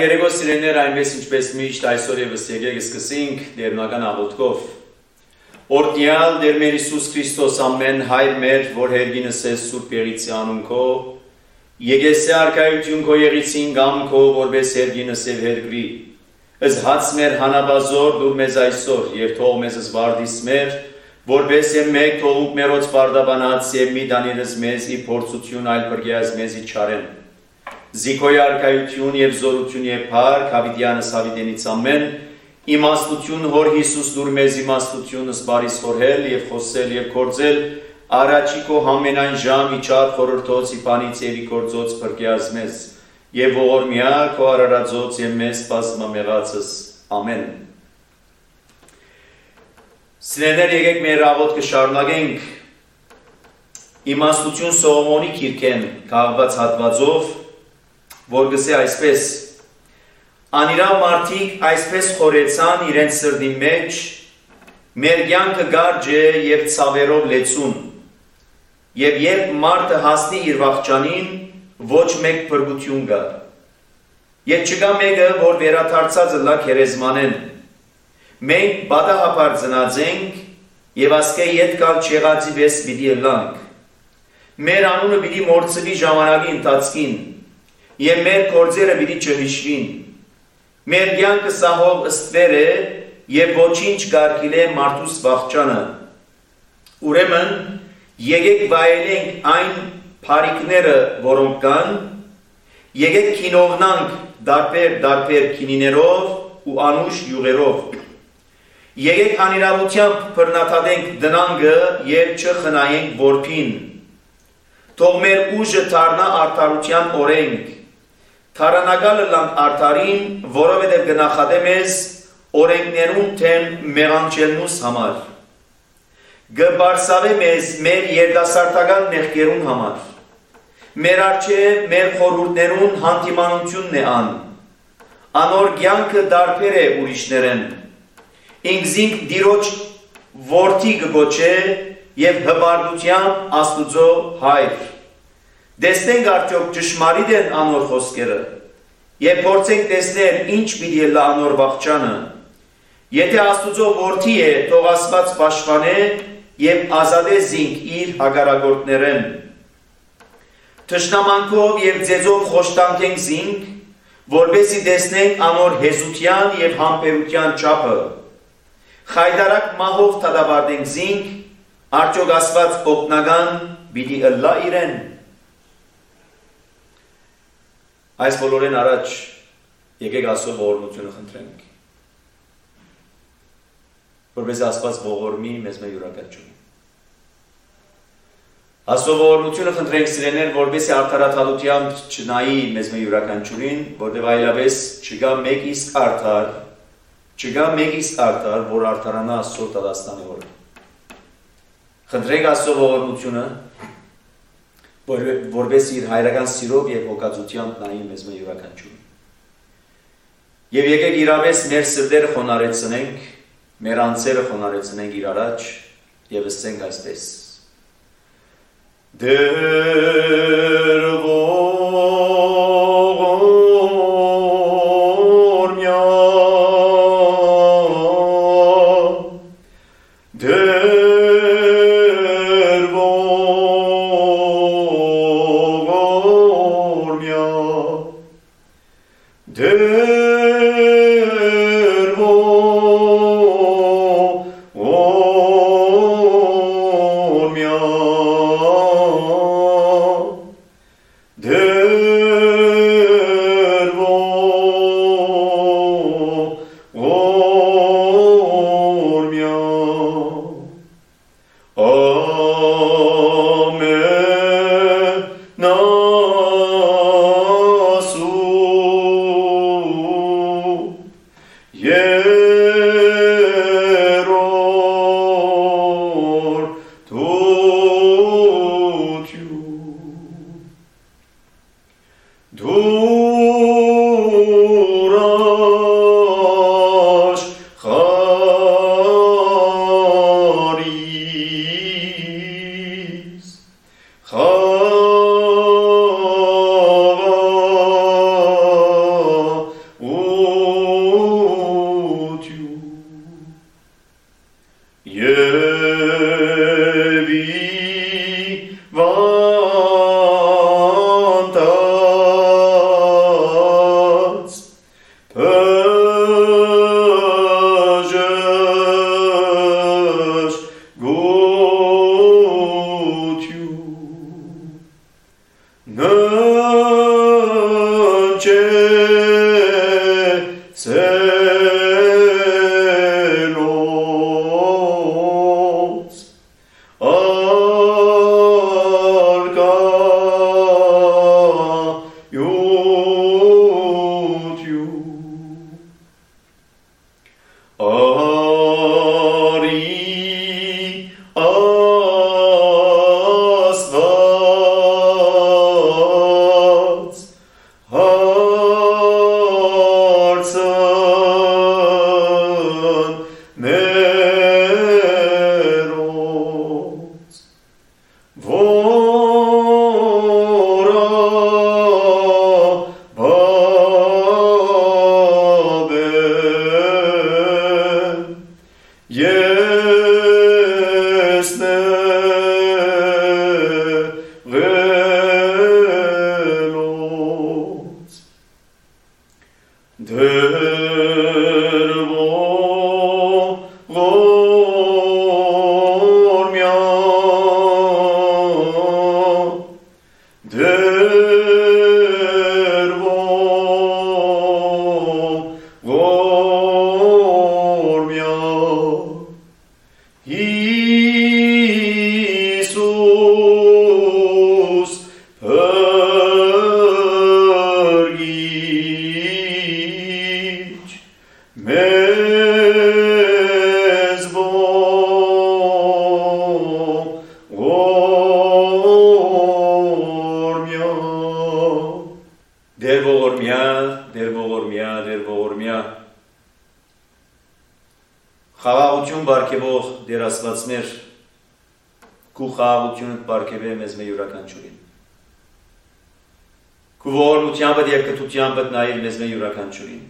Երեկո սիրելիներ, այնպես ինչպես միշտ այսօր եւս եկեք սկսենք դերունական աղոթքով։ Օրհնյալ Տեր մեր Հիսուս Քրիստոս ամեն հայր մեր, որ հերգինս ես Սուրբ Եղիցի անուն քո, եկեսե արքայություն քո եղիցին գամ քո, որպես հերգինս եւ հերգրի։ Ըս հաց մեր հանաբազոր դուր մեզ այսօր, եւ թող մեզ զվարդիս մեր, որպես եւ մեկ թողուկ մերոց բարդաբանած եւ մի դանիրս մեզ ի փորձություն այլ բրգեազ մեզի չարեն։ Զիքոյ արքայություն եւ զորություն եւ փառք Հավիդյանս Հավիդենից ամեն իմաստություն հոր Հիսուս դուր մեզ իմաստությունս բարիս խորհել եւ խոսել եւ կործել առաջի քո համենայն ժամ իջար խորհրդոց իբանից եւ իգործոց բրգեազ մեզ եւ ողորմյա քո արարածոց եւ մեզ բազմամեղածս ամեն։ Սիրելիներ, եկեք մեր աղոթքը շարունակենք իմաստություն Սողոմոնի քիրքեն քաղված հատվածով, որ գսե այսպես. Անիրավ մարդիկ այսպես խորեցան իրենց սրդի մեջ, մեր կյանքը գարջ է եւ ցավերով լեցուն, եւ երբ մարդը հասնի իր վախճանին, ոչ մեկ փրկություն գա, եւ չկա մեկը, որ վերադարձածը լա քերեզմանեն։ Մենք բադահապար ծնած ենք եւ ասկե ետ կալ չեղածի վես պիտի ըլլանք։ Մեր անունը պիտի մորցվի ժամանակի ընթացքին եւ մեր գործերը պիտի չհիշվին։ Մեր կյանքը սահով ըստվեր է եւ ոչինչ գարկիլ է մարդուս վախճանը։ Ուրեմն եկեք վայելենք այն փարիկները, որոնք կան, եկեք քինովնանք դարբեր քինիներով ու անուշ յուղերով։ Եկեք անիրավությամբ բռնաթադենք դնանգը եւ չխնայենք որփին։ Թող մեր ուժը դառնա արդարության օրենք։ Թարանակալը լանք արդարին, որովհետև գնախադե մեզ օրենքներուն թեմ մեղանչելնուս համար։ Գբարսավե մեզ մեր երդասարտական մեղքերուն համար։ Մեր արջև մեր խորհուրդներուն հանդիմանությունն է ան։ Անոր կյանքը դարբեր է ուրիշներեն։ Ինքզինք դիրոջ որդի գոչե եւ հբարդությամբ Աստուծո հայր։ Տեսնենք արդյոք ճշմարիտ են անոր խոսքերը եւ փորձենք տեսնել ինչ պիտի լա անոր վախճանը։ Եթե Աստուծո որդի է, թող Աստված պաշտպանե եւ ազատե զինք իր հագարագործներեն։ Թշնամանքով եւ ձեզով խոշտանքենք զինք, որպեսզի տեսնենք անոր հեզության եւ համբերության չափը։ Խայդարակ մահով թադավարտենք զինք, արդյոք Աստված օգնական պիտի ըլլա իրեն։ Այս բոլորեն առաջ եկեք Աստծո ողորմությունը խնդրենք, որպես Աստված ողորմի մեզ մեր յուրաքանչյուրին։ Աստծո ողորմությունը խնդրենք սիրելիներ, որպեսզի արդարացալությամբ չնայի մեզ մեր յուրաքանչյուրին, որտեղ այլապես չկա մեկ իսկ արդար, որ արդարանա Աստծո տադաստանի օրը։ Խնդրենք Աստծո ողորմությունը, որպես իր հայրական սիրով եւ հոգածությամբ նայի մեզ մեր յուրաքանչյուրին։ Եվ եկեք իրավես մեր սրտերը խոնարհեցնենք, մեր անձերը խոնարհեցնենք իր առաջ եւ ասենք այսպես. Դեր ողորմյա, արցն մերոց, որը բաբեն եսնեղելոց, Iisus părghici mez ողորմյա Խաղաղություն բարգեւող Տեր Աստված մեր քու խաղաղությունը բարգեւե մեզ մեր յուրաքանչյուրին քու ողորմությամբ եւ կթությամբ նայիր մեզ մեր յուրաքանչյուրին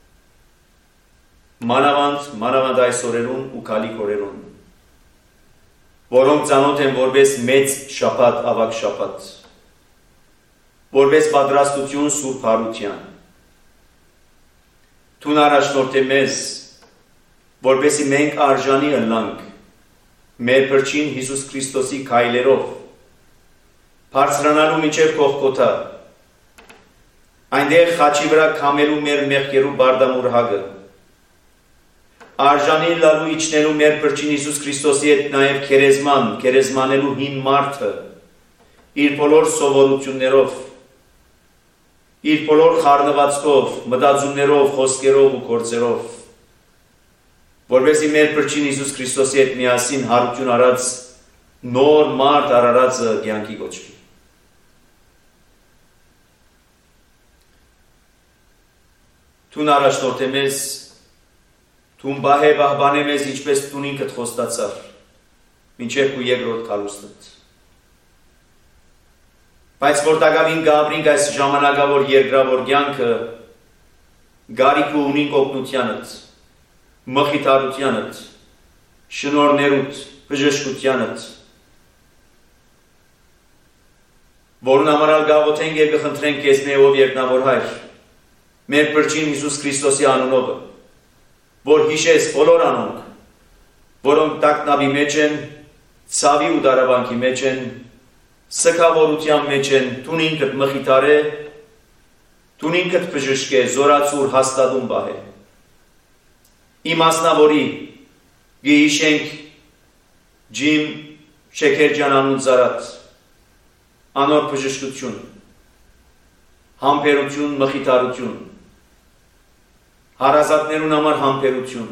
մանավանդ այս օրերուն ու քալիք օրերուն որոնք ծանոթ են որպես մեծ շաբաթ ավագ շաբաթ որպես պատրաստություն Սուրբ Հարության Տուն առաջնորդ է մեզ որպեսզի մենք արժանի ըլլանք մեր փրկին Հիսուս Քրիստոսի քայլերով բարձրանալու միջև Գողգոթա այնտեղ խաչի վրա քամելու մեր մեղքերու բարդամուր հագը արժանի լալու իջնելու մեր փրկին Հիսուս Քրիստոսի հետ նաև քերեզմանելու հին մարդը իր բոլոր սովորություններով իր բոլոր խառնվածքով մտածումներով խոսքերով ու գործերով որովհետև մեր փրկին Հիսուս Քրիստոսի հետ միասին հարություն արած նոր մարդ արարածը կյանքի կոչվի Տուն առաջնորդ է մեզ Տուն բահբանե մեզ ինչպես տուն ինքդ խոստացար մինչև քու երկրորդ քալուստդ Բայց որ տակավին գաբրինք այս ժամանակավոր երկրավոր կյանքը գարիք ունին օգնությանդ մխիթարությանդ շնորներուտ բժշկությանդ որն ամարալ գաղոթենք և կխնդրենք քեզ մեով երկնավոր հայր մեր փրկին Հիսուս Քրիստոսի անունով որ հիշես բոլոր անոնք որոնք տագնապի մեջ են ցավի ու դարավանքի մեջ են Սքավորության մեջ են տուն ինքդ մխիթարե տուն ինքդ բժշկե զորացուր հաստատում բահե Իմ ասնավորի գիշենք ջիմ շեքերջան անուն զարատ անոր բժշկություն համբերություն մխիթարություն հարազատներուն համար համբերություն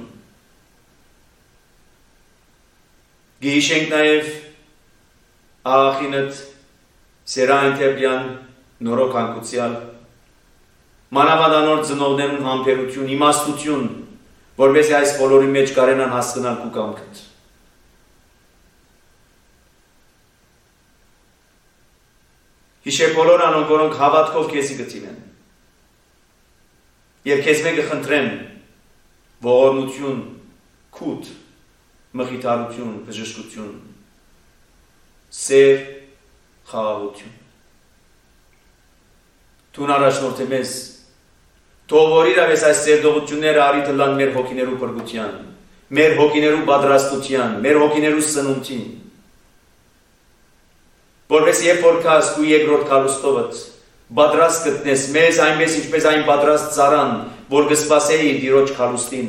գիշենք նաև աղախինդ Սերային Թեբյան նորոք հանկուցյալ մանավանանոր ծնողներուն համբերություն, իմաստություն, որպեսզի այս բոլորի մեջ կարենան հասկանալ քու կամքդ։ Հիշե բոլոր անոնք, որոնք հավատքով քեզի գտին եւ քեզ մեկը խնդրեմ ողորմություն, քութ, մխիթարություն, բժշկություն, սեր, խաղաղություն։ Տուն առաջնորդ է մեզ, թող որ իրավես այս սերդողությունները արի տլան մեր հոգիներու պրգության, մեր հոգիներու պատրաստության, մեր հոգիներու սնունդին, որպես երբ որ կաս քու երկրորդ քալուստովդ պատրաստ գտնես մեզ այնպես ինչպես այն պատրաստ ծառան, որ կսպասեի իր քալուստին։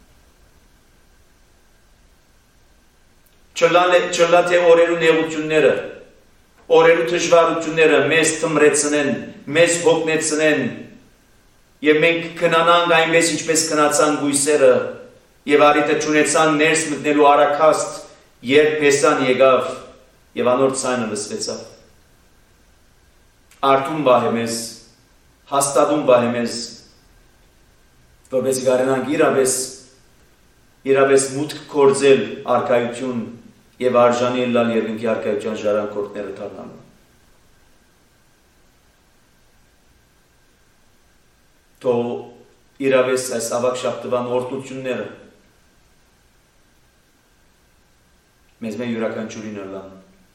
Չլա թե օրերու նեղությունները, օրերու դժվարությունները մեզ թմրեցնեն, մեզ հոգնեցնեն, եւ մենք քնանանք այնպես ինչպես քնացան գույսերը, եւ արիտը ճունեցան ներս մտնելու արաքաստ, երբ Հեսան եկավ եւ անոր ցայնը լսվեցավ։ Արտում բահե մեզ, հաստատում բահե մեզ, որպեսզի կարենանք իրապես մուտք կործել արքայություն եւ արժանի լալ երկնքի արքայության ժառանգորդները դառնալու։ Թող իրապես այս ավակ շաբթվան օրհնությունները մեզ մեր յուրաքանչյուրին լան։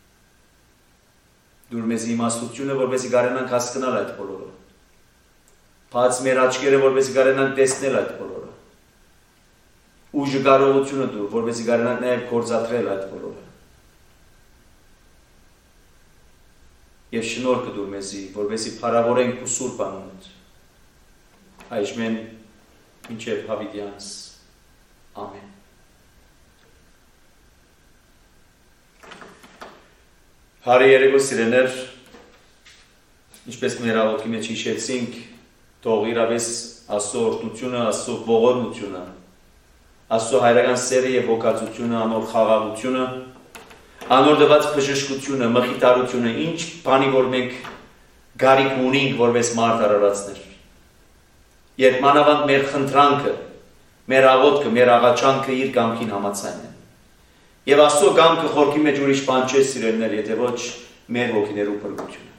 Դուր մեզ իմաստությունը, որպեսզի կարենանք հասկանալ այդ բոլորը։ Բաց մեր աչքերը, որպեսզի կարենանք տեսնել այդ բոլորը։ Ուժը կարողությունը դուր, որպեսզի կարենանք նաև գործադրել այդ բոլորը։ Եվ շնորհքը դուր մեզի, որպեսզի փառավորենք քո սուրբ անունդ։ Այժմ մինչև հավիտյանս։ Ամեն։ Հարի երեկո սիրեներ, ինչպես մեր աղոթքի մեջ հիշեցինք, թող իրապես Աստծո օրհնությունը, Աստծո ողորմությունը, Աստծո հայրական սերը եւ հոգացությունը, անոր խաղաղությունը, անոր դված բժշկությունը, մխիթարությունը, ինչ բանի որ մենք գարիք ունենք որպես մարդ արարածներ։ Երբ մանավանդ մեր խնդրանքը, մեր աղոթքը, մեր աղաչանքը իր կամքին համաձայն է։ Եվ Աստծո կամքը խորքի մեջ ուրիշ բան չէ սիրելիներ, եթե ոչ մեր հոգիներու փրկությունը։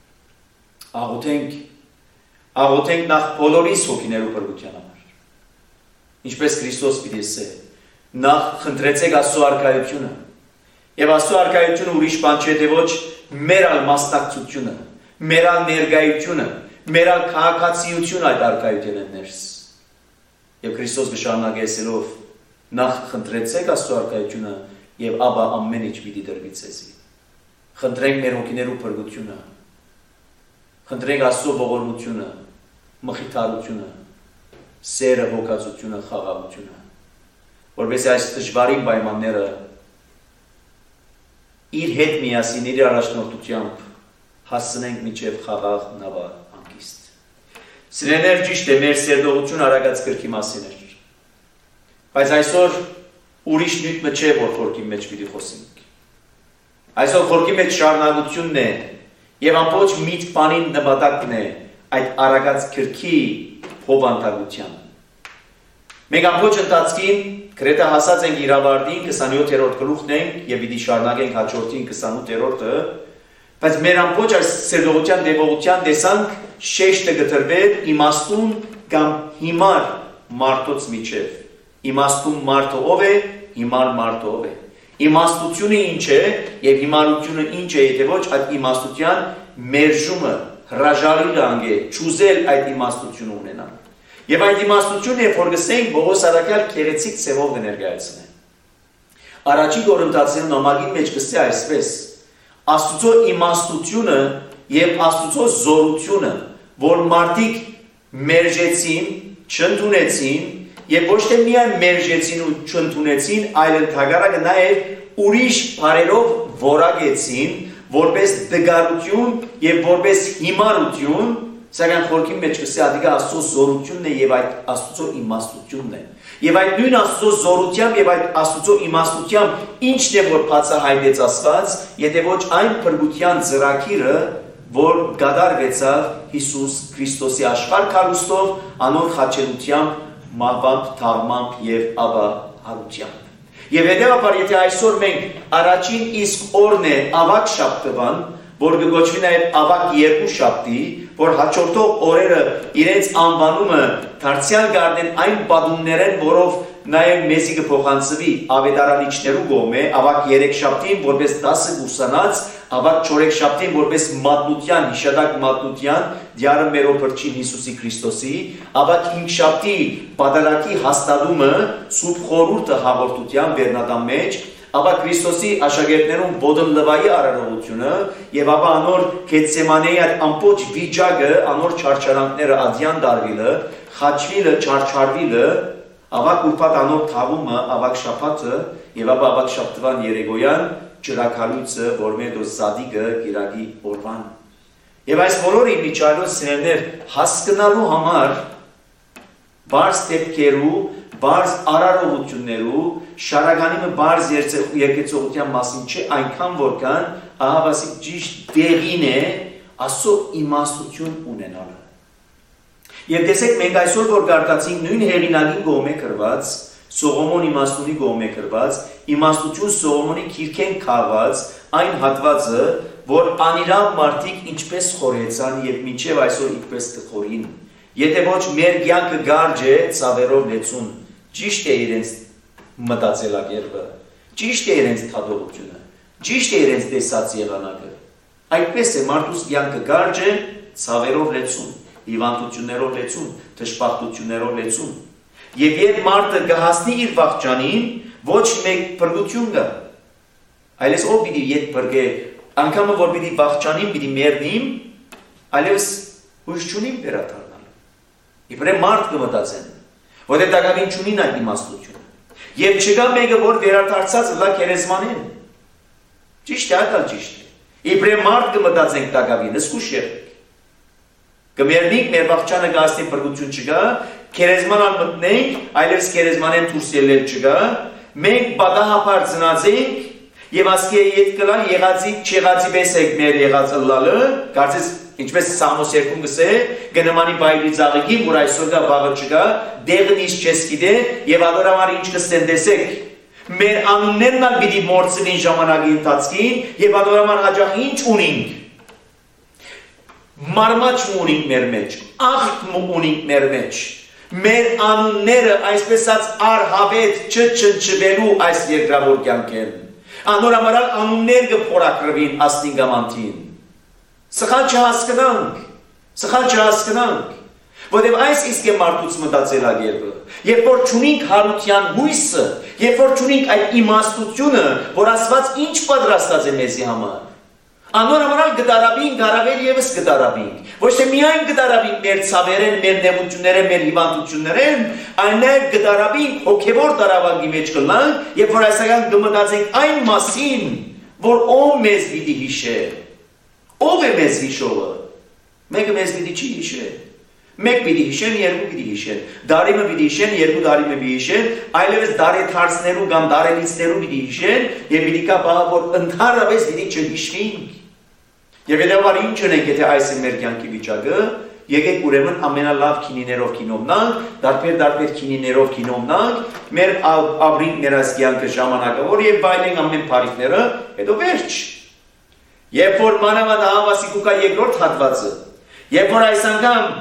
Աղոթենք նախ բոլորիս հոգիներու փրկության համար։ Ինչպես Քրիստոս պիտի ասե, նախ խնդրեցեք Աստծո արքայությունը։ Եվ Աստծո արքայությունը ուրիշ բան չէ, թե ոչ մեր ալ մասնակցությունը, մեր ալ ներկայությունը, մեր ալ քաղաքացիությունը այդ արքայության ներս։ Եվ Քրիստոս նշանակեցելով նախ խնդրեցեք Աստծո արքայությունը եւ ապա ամեն ինչ պիտի դրվի ցեզի։ Խնդրենք մեր հոգիներու փրկությունը։ Խնդրենք Աստծո ողորմությունը, մխիթարությունը, սերը, հոգացությունը, խաղաղությունը, որովհետեւ այս դժվարին պայմանները իր հետ միասին իր առաջնորդությամբ հասցնենք միջև խաղաղ նավար անկիստ։ Սիրելիներ, ճիշտ է, մեր սերտողություն արագած կրքի մասին է։ Բայց այսօր ուրիշ նույնը չէ, որ խորքի մեջ պիտի խոսենք։ Այսօր խորքի մեջ շարունակությունն է եւ ամբողջ միտք բանին նպատակն է այդ արագած կրքի հովանտագության։ Մենք ամբողջ ընթացքին գրեթե հասած ենք իրավարտին 27-րդ գլուխն ենք եւ պիտի շարունակենք հաջորդին 28-րդը, բայց մեր ամբողջ այս սերտողության դեպողության տեսանք շեշտը գտրվել իմաստուն կամ հիմար մարդոց միջև։ Իմաստուն մարդը ով է, հիմար մարդը ով է։ Իմաստությունը ինչ է եւ հիմարությունը ինչ է, եթե ոչ այդ իմաստության մերժումը, հրաժարի լանգ է, ճուզել այդ իմաստությունը ունենալ։ Եվ այդ իմաստությունը, երբ որ գսենք, Պողոս առաքյալ քերեցիկ ցևով կներկայացնե։ Առաջին Կորինթացիներուն նամակի մեջ գսե այսպես. Աստծո իմաստությունը եւ Աստծո զորությունը, որ մարդիկ մերժեցին, չընդունեցին, եւ ոչ թե միայն մերժեցին ու չընդունեցին, այլ ընդհակառակը նաեւ ուրիշ բարերով որակեցին, որպես դգարություն եւ որպես հիմարություն, սակայն խորքի մեջ կսե ադիգա Աստծո զորությունն է եւ այդ Աստծո իմաստությունն է։ Եվ այդ նույն Աստծո զորությամբ եւ այդ Աստծո իմաստությամբ ինչն է որ բացահայտեց Աստված, եթե ոչ այն փրկության ծրագիրը, որ գդարվեցավ Հիսուս Քրիստոսի աշխարհ քարուստով, անոր խաչելությամբ, մահվամբ, թաղմամբ եւ ապա հարությամբ։ Եվ հետեւաբար, եթե այսօր մենք առաջին իսկ օրն է ավակ շաբթվան, որ կգոչվի նաեւ ավակ երկու շաբթի, որ հաջորդող օրերը իրենց անվանումը դարձյալ գարնեն այն պատումներեն, որով նաեւ մեզի կփոխանցվի ավետարանիչներու կողմէ, ավակ 3 շաբթին որպես 10 ուսանած, ավակ 4 շաբթին որպես մատնության, հիշադակ մատնության, դիարը մեր օբրչին Հիսուսի Քրիստոսի, ավակ 5 շաբթի պատարակի հաստատումը Սուրբ խորհուրդը հաղորդության վերնատան մեջ, ապա Քրիստոսի աշակերտներուն բոդլվայի արարողությունը եւ ապա անոր Գեթսեմանեի այդ ամբողջ վիճակը, անոր չարչարանքները ադյան դարվիլը, խաչվիլը, չարչարվիլը, ավակ ուրբաթ անոր թաղումը, ավակ շաբաթը եւ ապա ավակ շաբթվան երեկոյան ջրակալույցը, որ մեր զադիգը գիրագի օրվան։ Եվ այս բոլորի միջայլոց սիրելիներ հասկանալու համար բարձ դեպքերու, բարձ արարողություններու, շարականիմը բարձ երկեցողության մասին չէ, այնքան որքան ահավասիկ ճիշտ դեղին է Աստծո իմաստություն ունենալը։ Եվ տեսեք, մենք այսօր որ կարդացինք նույն հեղինակին կողմե գրված, Սողոմոն իմաստունի կողմե գրված, իմաստություն Սողոմոնի քիրքեն քաղված այն հատվածը, որ անիրավ մարդիկ ինչպես խորհեցան եւ մինչեւ այսօր ինչպես կխորին։ Եթե ոչ մեր կյանքը գարջ է, ցավերով լեցուն, ճիշտ է իրենց մտածելակերպը, ճիշտ է իրենց թադողությունը, ճիշտ է իրենց տեսած եղանակը։ Այդպես է մարդուս կյանքը գարջ է, ցավերով լեցուն, հիվանդություններով լեցուն, թշպախտություններով լեցուն։ Եվ երբ մարդը կհասնի իր վախճանին, ոչ մեկ փրկություն կա։ Այլևս ով պիտի ետ փրկե, անգամը որ պիտի վախճանին, պիտի մեռնիմ, այլևս հույս չունիմ վերադառնալ։ Իբրե մարդ կմտածեն, որտեղ դակավին չունին այդ իմաստությունը։ Եվ չկա մեկը, որ վերադարձած լա քերեզմանեն։ Ճիշտ է, այդալ ճիշտ է։ Իբրե մարդ կմտածենք դակավին, զգուշ եղեք։ Կմեռնենք, մեր վախճանը կհասնի փրկություն չկա, քերեզմանան մտնենք, այլևս քերեզմանեն դուրս ելնել չկա, մենք պատահաբար ծնածենք եւ ասկի ետ կլան եղածի չեղածի պես եք մեր եղածը լալը, կարծես ինչպես Սամոս 2-ում գսե, գնամանի բայլի ծաղիկին, որ այսօր կա վաղը չկա, դեղն ինչ չես գիտե եւ ադորամար ինչ կստեն տեսեք։ Մեր անուններն ալ պիտի մորցնին ժամանակի ընթացքին եւ ադորամար հաջող ինչ ունենք։ Մարմաչ ունենք մեր մեջ, աղտ ունենք մեր մեջ։ Մեր անունները այսպես արհավետ չչնչվելու այս երկրավոր կյանքեն։ Անորամարալ անուններ կփորակրվին աստինգամանտին։ Սխալ չհասկնանք, որտեղ այս իսկ է մարդուց մտածելակերպը։ Երբ որ չունենք հարության հույսը, երբ որ չունենք այդ իմաստությունը, որ Աստված ինչ պատրաստած է մեզի համար, անորամարալ գտարաբին, գարավեր եւս գտարաբին։ Ոչ թե միայն գտարաբին մեր ցավերեն, մեր նեղությունները, մեր հիվանդություններեն, այլ նաեւ գտարաբին հոգեվոր տարավանգի մեջ կլանք, երբ որ այսական կմտածենք այն մասին, որ ով մեզ պիտի հիշե։ Ով է մեզ հիշողը։ Մեկը մեզ պիտի չի հիշե։ Մեկ պիտի հիշեն, երկու պիտի հիշեն։ Դարիմը պիտի հիշեն, երկու դարիմը պիտի հիշեն, այլևս դարեթարցներու կամ դարելիցներու պիտի հիշեն, եւ պիտի կա բաղ որ ընդհանրապես պիտի չհիշվենք։ Եվ հետեւաբար ինչ ունենք, եթե այս է մեր կյանքի վիճակը, եկեք ուրեմն ամենալավ քինիներով քինոմնանք, դարբեր քինիներով քինոմնանք, մեր ապրինք ներած կյանքը ժամանակավոր եւ բայնենք ամեն բարիքները, հետո վերջ։ Երբ որ մանավանդ Ահավասիկուկա երկրորդ հատվածը, երբ որ այս անգամ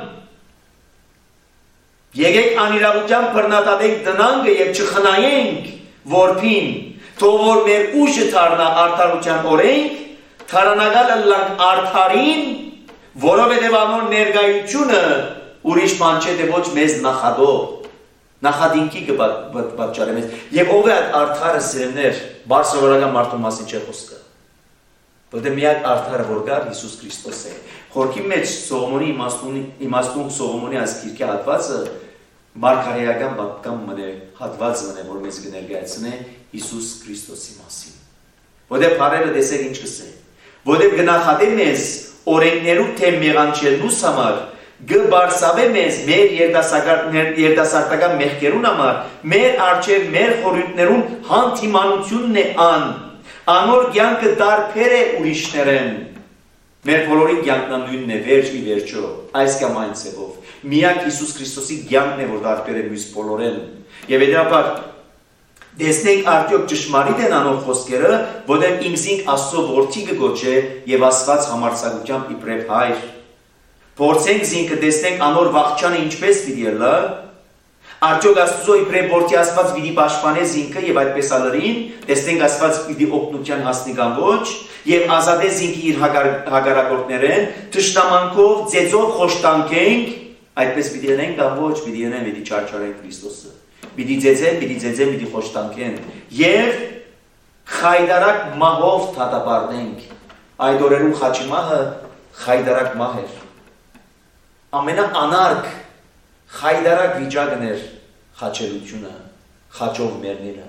եկեք անիրավության բռնատատենք տնանքը եւ չխնայենք որփին, թող որ մեր ուժը դառնա արդարության օրենք, թարանագալը լանք արդարին, որովհետև անոր ներկայությունը ուրիշ բան չէ, թե ոչ մեզ նախադինքի կպատճառի մեզ։ Եվ ով է այդ արդարը սիրելիներ, բարձրավորական մարդու մասին չէ խոսքը։ Որտեղ միակ արդարը որ կար Հիսուս Քրիստոս է։ Խորքի մեջ Սողոմոնի իմաստուն Սողոմոնի այս գիրքի հատվածը մարգարեական պատկան մնե հատված մնե, որ մեզ կներկայացնե Հիսուս Քրիստոսի մասին։ Որտեղ բարերը տեսեք ինչ կսե։ Որտեղ գնահատե մեզ օրենքներու թե մեղանչելուս համար, գբարսավե մեզ մեր երդասարտական մեղքերուն համար, մեր արջև մեր խորհուրդներուն հանդիմանությունն է անոր կյանքը դարբեր է ուրիշներեն։ Մեր բոլորի կյանքն նույնն է, վերջ ի վերջո, այս կամ այն ցեվով։ Միակ Հիսուս Քրիստոսի կյանքն է, որ դարբեր է մյուս բոլորեն։ Եվ հետապար տեսնենք արդյոք ճշմարիտ են անոր խոսքերը, որտեղ ինքզինք Աստծո որդի կգոչե եւ Աստված համարձակությամբ իբրև հայր։ Փորձենք զինքը տեսնենք անոր վախճանը ինչպես պիտի լա։ Արդյոք Աստծո իբրև որդի Աստված պիտի պաշտպանե զինքը եւ այդպես ալրին, տեսնենք Աստված պիտի օգնության հասնի կամ ոչ, եւ ազատե զինքը իր հագարակորդներեն, թշնամանքով, ձեծով խոշտանքենք, այդպես պիտի լինենք կամ ոչ, պիտի լինենք, պիտի չարչարենք Քրիստոսը։ Պիտի ձեծեն, պիտի խոշտանքեն եւ խայդարակ մահով դատապարտենք։ Այդ օրերում խաչի մահը խայդարակ մահ էր։ Ամենաանարգ խայդարակ վիճակն էր խաչելությունը, խաչով մեռնելը։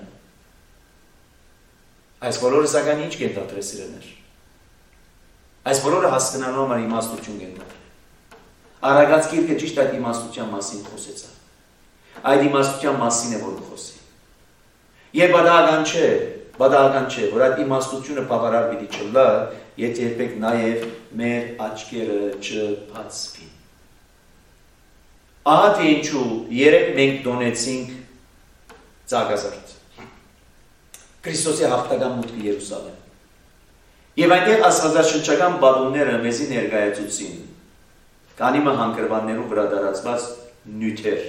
Այս բոլորը սակայն ինչ կենթադրե սիրելիներ։ Այս բոլորը հասկանալու համար իմաստություն կենթադրե։ Արագած գիրքը ճիշտ այդ իմաստության մասին խոսեցավ։ Այդ իմաստության մասին է որ խոսի։ Եվ բադահական չէ, որ այդ իմաստությունը բավարար պիտի չլա, եթե երբեք նաև մեր աչքերը չբացվին։ Ահա թե ինչու երեք մենք դոնեցինք ծագազարդ Քրիստոսի հաղթական մուտքը Երուսաղեմ եւ այնտեղ աստվածաշնչական բանումները մեզի ներկայացուցին կանիմը հանգրվաններու վրա դարածված նյութեր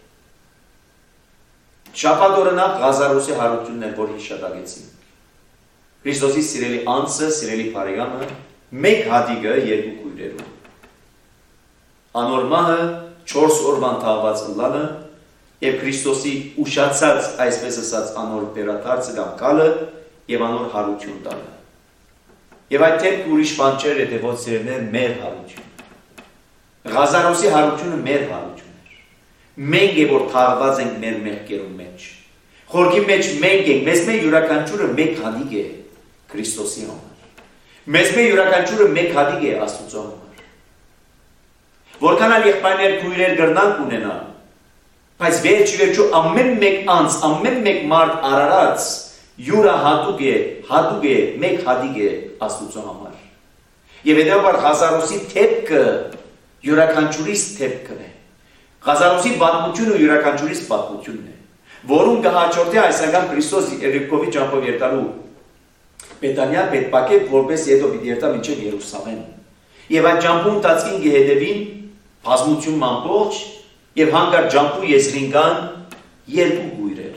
Շաբաթօրնակ Ղազարոսի հարությունն էր որ հիշատակեցին Քրիստոսի սիրելի անձը սիրելի բարեկամը մեկ հատիկը երկու քույրերու Անոր մահը 4 օրվան թաղված ըլլալը եւ Քրիստոսի ուշացած այսպես ասած անոր բերադարձը կամ կալը եւ անոր հարություն տալը եւ այդ թեպք ուրիշ բան չէր եթե ոչ սերներ մեր հարություն Ղազարոսի հարությունը մեր հարությունն էր մենք է որ թաղված ենք մեր մեղքերու մեջ խորքի մեջ մենք ենք մեզ մեր յուրաքանչյուրը մեկ հատիկ է Քրիստոսի համար մեզ մեր յուրաքանչյուրը մեկ հատիկ է Աստծո համար Որքան եղբայրներ քույրեր գրնանք ունենան, բայց վերջիվերջո ամեն մեկ անձ, ամեն մեկ մարդ արարած յուրա հատուկ է, մեկ հատիկ է Աստծո համար։ Եվ հետևաբար Ղազարոսի թեփքը յուրաքանչյուրիս թեփքն է։ Ղազարոսի պատմությունը յուրաքանչյուրիս պատմությունն է, որուն կհաջորդի այսական Քրիստոս Երիկովի ճամփով երթալու Բեթանիա Բեթպակե որպես հետո պիտի երթա մինչև Երուսաղեմ։ Եվ այդ ճամփուն տածքին գեհետևին Բազմություն ամբողջ եւ հանգար ջամփու եզրինգան երկու գույրեր։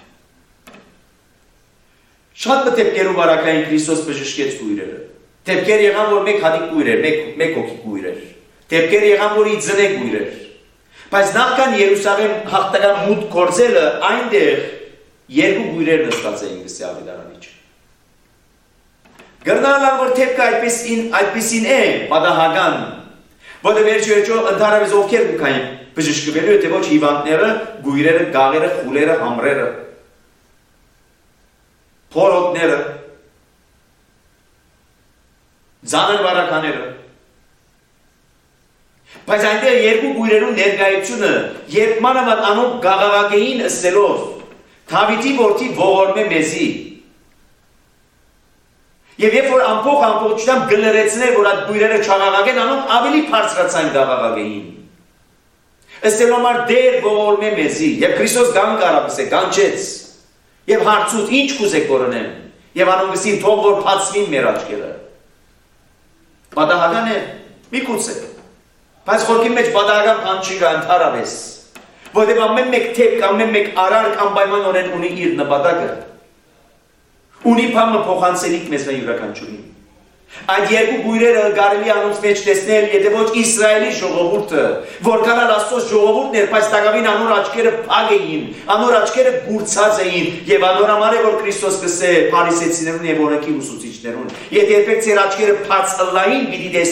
Շատ մտեպքերու վարակային Քրիստոս բժշկեց գույրերը։ Տեպքեր եղան որ մեկ հատիկ գույր էր, մեկ հոգի գույր էր։ Տեպքեր եղան որ իձնե գույր էր։ Բայց նախքան Երուսաղեմ հաղթական մուտք գործելը այնտեղ երկու գույրեր նստած էին գսի ավետարանիչ։ Գրնալան որ տեպքը այդպեսին է պատահական Որը վերջիվերջո ընդհանրապես ովքեր կային բժշկվելու եթե ոչ հիվանդները, գույրերը, գաղերը, խուլերը, համրերը, փորոտները, ձանր վարականները։ Բայց այնտեղ երկու գույրերու ներկայությունը երբ մանավանդ անոնք գաղաղագեին ըսելով Դավիթի որդի ողորմե մեզի Եվ երբ որ ամբողջությամբ գլրեցներ, որ այդ գույրերը չաղաղագեն, անոնք ավելի բարձրացան գաղաղագեին։ Ըստ համար դեր ողորմե մեզի, եւ Քրիստոս գան կարապս է, կանչեց։ Եվ հարցուց ինչ կուզեք որոնեմ, եւ անոնք ասին թող որ բացվին մեր աչքերը։ Պատահական է, մի կուզեք։ Բայց խորքի մեջ պատահական բան չի կա ընդհանրապես։ Որտեղ ամեն մեկ թեփք, ամեն մեկ արարք անպայմանորեն ունի իր նպատակը։ Ունի բամը փոխանցելիք մեզ յուրաքանչյուրին։ Այդ երկու գույրերը կարելի անոնց մեջ տեսնել, եթե ոչ Իսրայելի ժողովուրդը, որքան էլ Աստծո ժողովուրդն էր, բայց տակավին անոր աչքերը փակ էին, անոր աչքերը գուրցած էին, եւ անոր համար է որ Քրիստոս կսե փարիսեցիներուն եւ օրենքի ուսուցիչներուն։ Եթե երբեք ձեր աչքերը բաց ըլլային,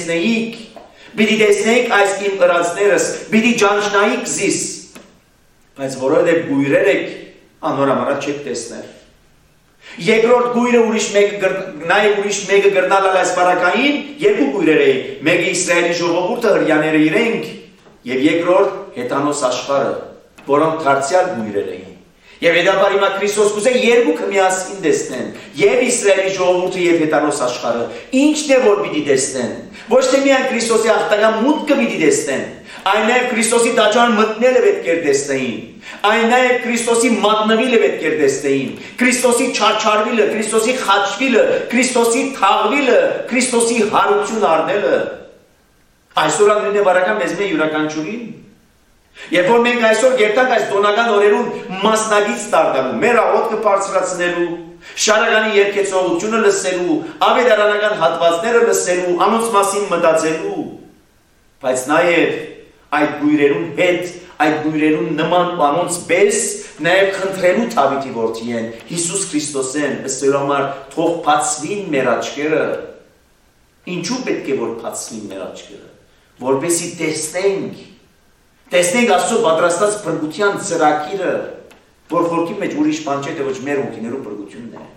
պիտի տեսնեիք այս իմ ըրածներս, պիտի ճանչնայիք զիս։ Բայց որովհետեւ գույրեր եք, անոր համար չեք տեսնել։ Երկրորդ գույրը ուրիշ մեկը գրնալ այս բարակային երկու գույրեր էին, մեկը Իսրայելի ժողովուրդը հրյաները իրենք եւ երկրորդ հեթանոս աշխարհը, որոնք դարձյալ գույրեր էին։ Եվ հետաբար հիմա Քրիստոս կուզե երկուքը միասին տեսնեն, եւ Իսրայելի ժողովուրդը եւ հեթանոս աշխարհը։ Ինչն է որ պիտի տեսնեն։ Ոչ թե միայն Քրիստոսի հաղթական մուտքը պիտի տեսնեն, այլ նաեւ Քրիստոսի տաճարան մտնելը պետք է տեսնեին։ Այն նաև Քրիստոսի մատնվիլը պետք է տեսնեին, Քրիստոսի չարչարվիլը, Քրիստոսի խաչվիլը, Քրիստոսի թաղվիլը, Քրիստոսի հարություն առնելը։ Այսօր անգլինե բարական մեզ մեր յուրաքանչյուրին։ Երբ որ մենք այսօր գերտանք այս դոնական օրերուն մասնագից դառնալու, մեր աղոթքը բարձրացնելու, շարականի երգեցողությունը լսելու, ավետարանական հատվածները լսելու, անոնց մասին մտածելու, բայց նաև այդ գույրերուն հետ Այդ գույրերուն նման անոնց պես նաև խնդրելու Դավիթի որդի են Հիսուս Քրիստոսեն ըստ համար թող բացվին մեր աչքերը Ինչու պետք է որ բացվին մեր աչքերը որպեսզի տեսնենք Աստծո պատրաստած փրկության ծրագիրը որ խորքի մեջ ուրիշ բան չէ թե ոչ մեր հոգիներու փրկությունն է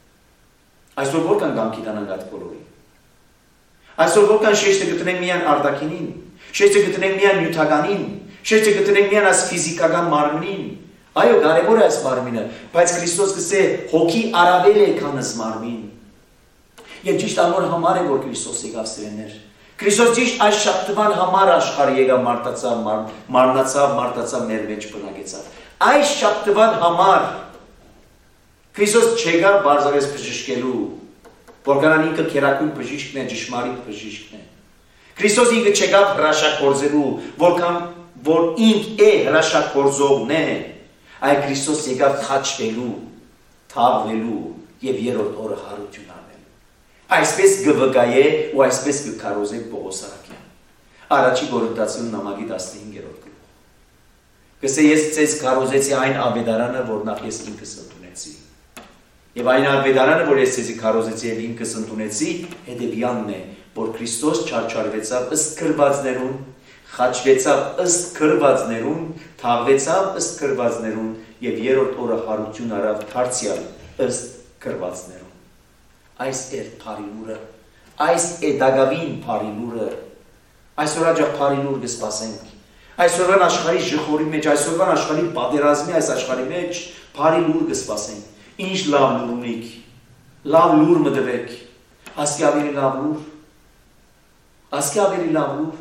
Այսօր որքան կամքի տանանք այդ բոլորին Այսօր որքան շեշտը գտնենք միայն արտաքինին շեշտը գտնենք միայն նյութականին Շեշտը գտնենք միայն այս ֆիզիկական մարմնին Այո, կարևոր է այս մարմինը, բայց Քրիստոս կսե հոգի առավել է քան այս մարմին։ Եվ ճիշտ անոր համար է որ Քրիստոս եկավ սիրեներ։ Քրիստոս ճիշտ այս շաբթվան համար աշխարհ եկավ մարդացավ, մարդացավ մեր մեջ բնակեցավ։ Այս շաբթվան համար Քրիստոս չեկավ բարձրապես բժշկելու, որքան ինքը քերակույն բժիշկն է, ճշմարիտ բժիշկն է։ Քրիստոս ինքը չեկավ հրաշագործելու, որքան որ ինք է հրաշագործողն է, այլ Քրիստոս եկավ խաչվելու, թաղվելու եւ երրորդ օրը հարություն անելու։ Այսպես գվգայե ու այսպես գքարոզե Պողոս Արաքյան։ Առաջի Կորինթացիներուն նամակի 15-րդ գլուխ։ Գսե ես ցես քարոզեցի այն աբեդարանը, որ նախ ես ինքս ընդունեցի։ Եվ այն աբեդարանը, որ ես ցեզի քարոզեցի եւ ինքս ընդունեցի, հետեւյալն է, որ Քրիստոս չարչարվեցավ ըստ քրվածներուն, խաչվեցավ ըստ քրվածներուն, թաղվեցավ ըստ քրվածներուն եւ երրորդ օրը հարություն արավ դարձյալ ըստ քրվածներուն։ Այս էր փարիլուրը, այս է դագավին փարիլուրը, այսօր աջախ փարիլուր կսպասենք, այսօրվան աշխարհի ժխորի մեջ, այսօրվան աշխարհի պատերազմի այս աշխարհի մեջ փարիլուր կսպասենք, ինչ լավ լուր ունիք, լավ լուր մտվեք, ասկի ավելի լավ լուր, ասկի ավելի լավ լուր,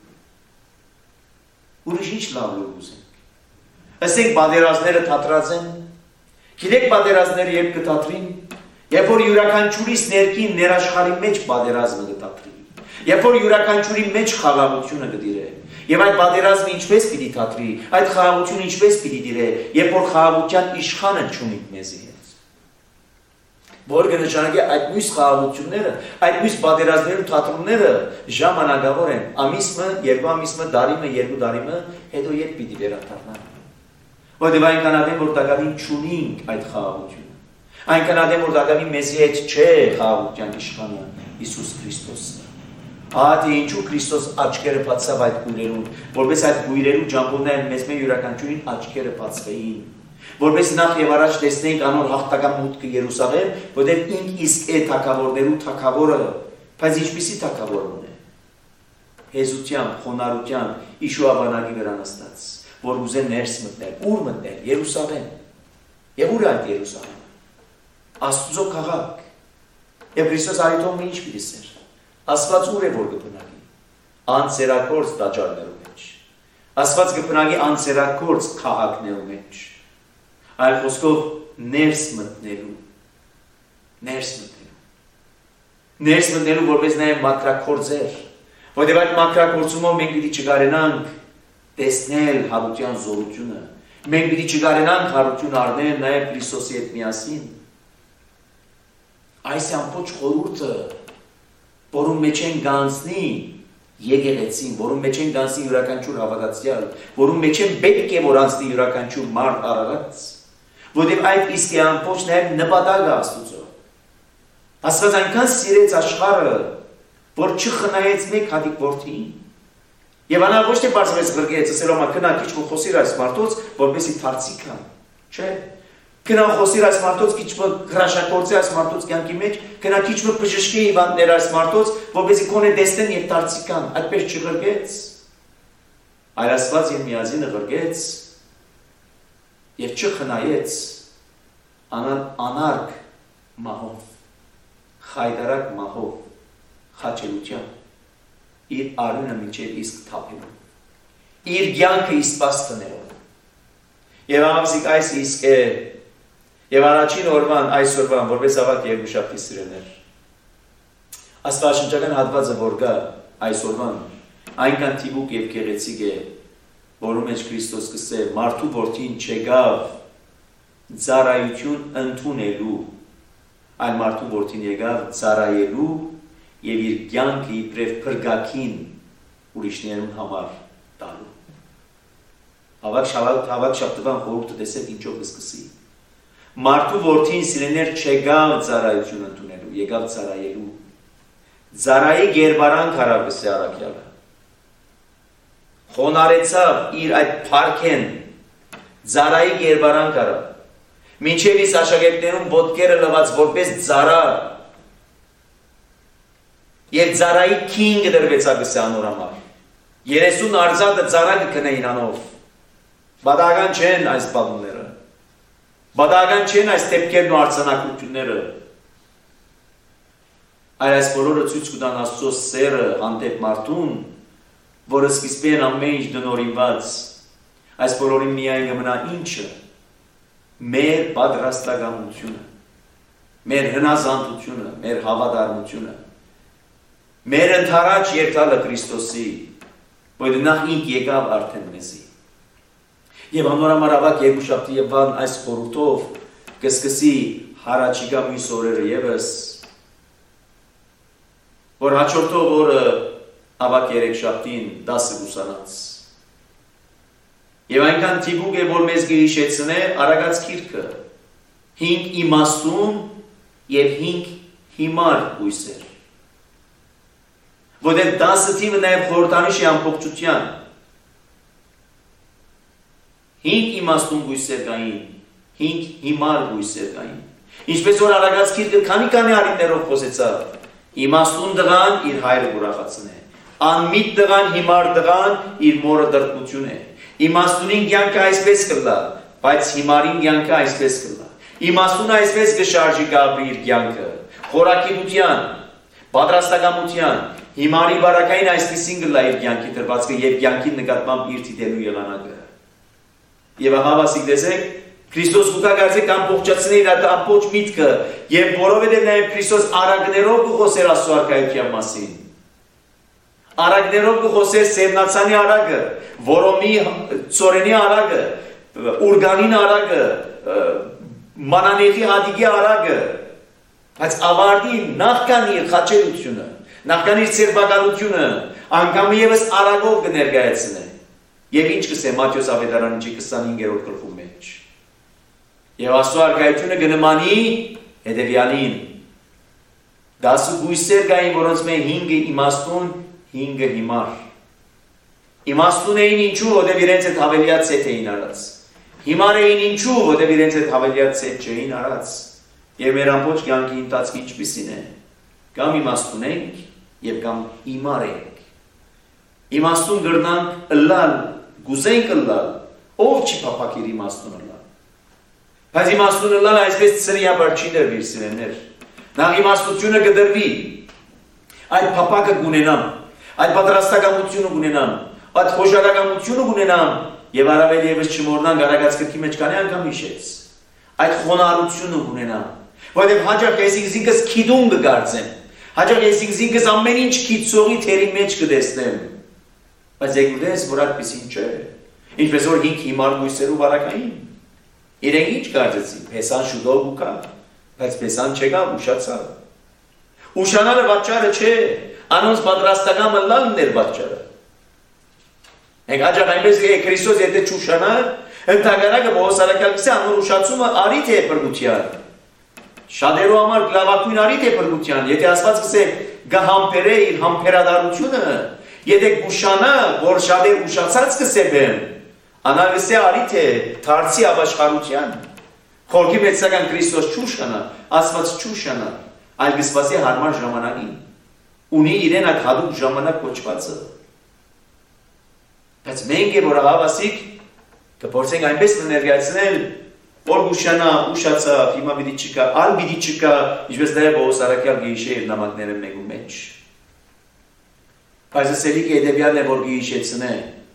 ուրիշ ինչ լավ լուր ուզենք, ասենք պատերազմները թատրած են, գիտեք պատերազմները երբ կթատրին, երբ որ յուրաքանչյուրիս ներքին ներաշխարհի մեջ պատերազմը կթատրի, երբ որ յուրաքանչյուրի մեջ խաղաղությունը կդիրե, եւ այդ պատերազմը ինչպես պիտի թատրի, այդ խաղաղությունը ինչպես պիտի դիրե, երբ որ խաղաղության իշխանը չունի մեզի հետ։ Որ կնշանակի այդ մյուս խաղաղությունները, այդ մյուս պատերազմներու թատրոնները ժամանակավոր են, ամիսը, երկու ամիսը, դարիմը, երկու դարիմը, հետո երբ պիտի վերադառնան։ Որտեղ այնքան ադեմ որ դակավին չունենք այդ խաղաղությունը։ Այնքան ադեմ որ դակավին մեզի հետ չէ խաղաղության իշխանը Հիսուս Քրիստոսը։ Ահա ինչու Քրիստոս աչքերը բացավ այդ գույրերուն, որպես այդ գույրերու ջամբոնները մեզ մեր յուրաքանչյուրին աչքերը բացվեին, որպես նախ եւ առաջ տեսնեինք անոր հաղթական մուտքը Երուսաղեմ, որտեղ ինք իսկ է թագավորներու թագավորը, բայց ինչպիսի թագավորն է։ Հեզության, խոնարհության, իշուաբանակի վրա նստած, որ ուզե ներս մտնել, ուր մտնել, Երուսաղեմ։ Եվ ուր այդ Երուսաղեմը։ Աստծո քաղաք։ Եվ Քրիստոս արիթոմը ինչ պիտի սեր։ Աստված ուր է որ կբնակի։ Անձերակորց տաճարներու մեջ։ Աստված կբնակի անձերակորց քաղաքներու մեջ։ Այլ խոսքով ներս մտնելու։ Ներս մտնելու որպես նաև մակրակորձեր։ Որտեղ այդ մակրակորձումով մենք պիտի չկարենանք տեսնել հարության զորությունը։ Մենք պիտի չկարենանք հարություն առնել նաև Քրիստոսի հետ միասին։ Այս ամբողջ խորհուրդը, որում մեջ են գանցնի եկեղեցին, որում մեջ են գանցնի յուրաքանչյուր հավատացյալ, որում մեջ են պետք է որ անցնի յուրաքանչյուր մարդ առած, որտեղ այդ իսկ է ամբողջ նաև նպատակը Աստծո։ Աստված այնքան սիրեց աշխարհը, որ չխնայեց մեկ հատիկ որդին, եւ անա ոչ թե բարձրացած գրկեց, ասելով կնա քիչ որ խոսիր այս մարդոց, որպեսի դարձի կան, չէ։ Կնա խոսիր այս մարդոց քիչ որ հրաշագործի այս մարդոց կյանքի մեջ, կնա քիչ որ բժշկի հիվանդներ այս մարդոց, որպեսի կոնե տեսնեն եւ դարձի կան, այդպես չգրկեց։ Այլ Աստված իր միածինը գրկեց եւ չխնայեց անարգ մահով, խայդարակ մահով, խաչելությամբ իր արյունը մինչև իսկ թափելու, իր կյանքը իսպաս տնելով։ Եվ ամսիկ այս իսկ է, եւ առաջին օրվան, այսօրվան, որպես ավակ երկուշաբթի սիրելիներ, աստվածաշնչական հատվածը որ կա այսօրվան, այնքան թիվուկ եւ գեղեցիկ է, որում մեջ Քրիստոս կսե մարդու որդին չեկավ ծառայություն ընդունելու, այլ մարդու որդին եկավ ծառայելու եւ իր կյանքը իբրև փրկակին ուրիշներուն համար տալու։ Հավաք շաբթվան խորհուրդը տեսեք ինչով կսկսի։ Մարդու որդին սիրելիներ չեկավ ծառայություն ընդունելու, եկավ ծառայելու։ Ծառայի գերբարանք հարավսի առաքյալը։ Խոնարեցավ իր այդ փարքեն ծառայի գերբարանք արավ։ Մինչև իսկ աշակերտներուն ոտքերը լված որպես ծառա եւ ծառայի քինգ դրվեցակսի անոր համար 30 արձանը ծառա կքնեին անով բադական չեն այս բանները բադական չեն այս դեպքերն ու արձանակությունները այլ այս բոլորը ցույց կտան Աստծո սերը հանդեպ մարդուն, որը սկիզբեն ամեն ինչ դնորինված, այս բոլորին միայն կմնա ինչը, մեր պատրաստակամությունը, մեր հնազանդությունը, մեր հավատարմությունը, մեր ընդառաջ եկալը Քրիստոսի, որ նախ ինք եկավ արդեն մեզի։ Եվ անորամար ավակ Երկուշաբթի եւ Վան այս խորհուրդով կսկսի հարաճիգա մյուս օրերը եւս, որ հաջորդող օրը ավակ Երեքշաբթին 10 ուսանած։ Եվ այնքան թիվուկ է, որ մեզ գհիշեցնե Արագած գիրքը 5 իմաստուն եւ 5 հիմար հույսեր։ Որտեղ 10 թիվը նաեւ խորհրդանիշ է ամբողջության։ 5 իմաստուն հույսեր կային, 5 հիմար հույսեր կային։ Ինչպես որ Արագած գիրքը քանի արիներով խոսեցավ, իմաստուն դղան իր հայրը ուրախացնե, անմիտ դղան, հիմար դղան իր մորը դրդմություն է։ Իմաստունին կյանքը այսպես կլա, բայց հիմարին կյանքը այսպես կլա։ Իմաստունը այսպես կշարժի կապրի իր կյանքը, խորակիրության, պատրաստակամության, հիմարի բարակային այսպեսին կլա իր կյանքի դրվածքը եւ կյանքի նկատմամբ իր դիտելու եղանակը։ Եվ հավասիկ տեսեք, Քրիստոս ուկագարձեք ամբողջացնի իր ամբողջ միտքը եւ որովհետեւ նաեւ Քրիստոս արագներով կխոսեր Աստծո արքայության մասին։ Արագներով կխոսեր Սերնացանի արագը, Որոմի ծորենի արագը, Ուրգանին արագը, Մանանեխի Հադիգի արագը, բայց ավարտի նախքան իր խաչելությունը, նախքան իր ցերբակալությունը, անգամ եւս արագով կներկայացնե։ Եվ ինչ կսե Մատթեոս Ավետարանի 25-րդ գլխի մեջ։ Եվ Աստծո արքայությունը կնմանի հետևյալին։ 10 գույսեր կային, որոնց մեջ 5-ը իմաստուն, 5-ը հիմար։ Իմաստուն էին ինչու, որտեղ իրենց հետ հավելյալ ցեթ էին արած։ Հիմար էին ինչու, որտեղ իրենց հետ հավելյալ ցեթ չէին արած։ Եվ մեր ամբողջ կյանքի ընթացքը ինչպիսին է։ Կամ իմաստուն ենք, եւ կամ հիմար ենք։ Իմաստուն գրնանք ըլլալ, գուզենք ըլլալ, ով չի փափակիր իմաստուն ըլլալ։ Բայց իմաստուն ըլլալ այսպես ծրիաբար չի դրվի սիրելիներ։ Նախ իմաստությունը կդրվի, այդ փափակը կունենամ, այդ պատրաստակամությունը կունենամ, այդ խոշորագամությունը կունենամ եւ առավել եւս չմոռնանք Արագած գրքի մեջ կանի անգամ հիշեց։ Այդ խոնարհությունը կունենամ, որովհետեւ հաջող ես ինքս քիդուն կգարձեմ, հաջող ես ինքս ամեն ինչ քիծողի թերի մեջ կտեսնեմ։ Բայց եկուտես որ այդպեսին չէ։ Ինչպես որ 5 հիմար գույսերով արակային։ Իրենք ինչ կարծեցին, Փեսան շուտով ուկա, բայց Փեսան չեկավ, ուշացավ։ Ուշանալը պատճառը չէ, անոնց պատրաստակամը լալն էր պատճառը։ Մենք հաջող այնպես Քրիստոս եթե չուշանա, ընդհանրակը բողոսարակալքսի անոր ուշացումը արիթ է բրգության։ Շատերու համար լավագույն արիթ է բրգության, եթե Աստված կսե գահամբերե իր համբերադարությունը, եթե գուշանա, որ շատեր ուշացած կսեբեն, անարգսե արիթ է դարձի ապաշխարության։ Խորքի մեծական Քրիստոս չուշանա, Աստված չուշանա, այլ կսպասի հարմար ժամանակին։ Ունի իրեն այդ հատուկ ժամանակ կոչվածը։ Բայց մենք որ հավասիկ կփորձենք այնպես ներկայացնել, որ գուշանա, ուշացավ, հիմա պիտի չկա, ալ պիտի չկա, ինչպես նաև Պողոսարակյալ գիշե իր նամակները մեկու մեջ։ Բայց սելիք հետևյալն է, որ գիշեցնե։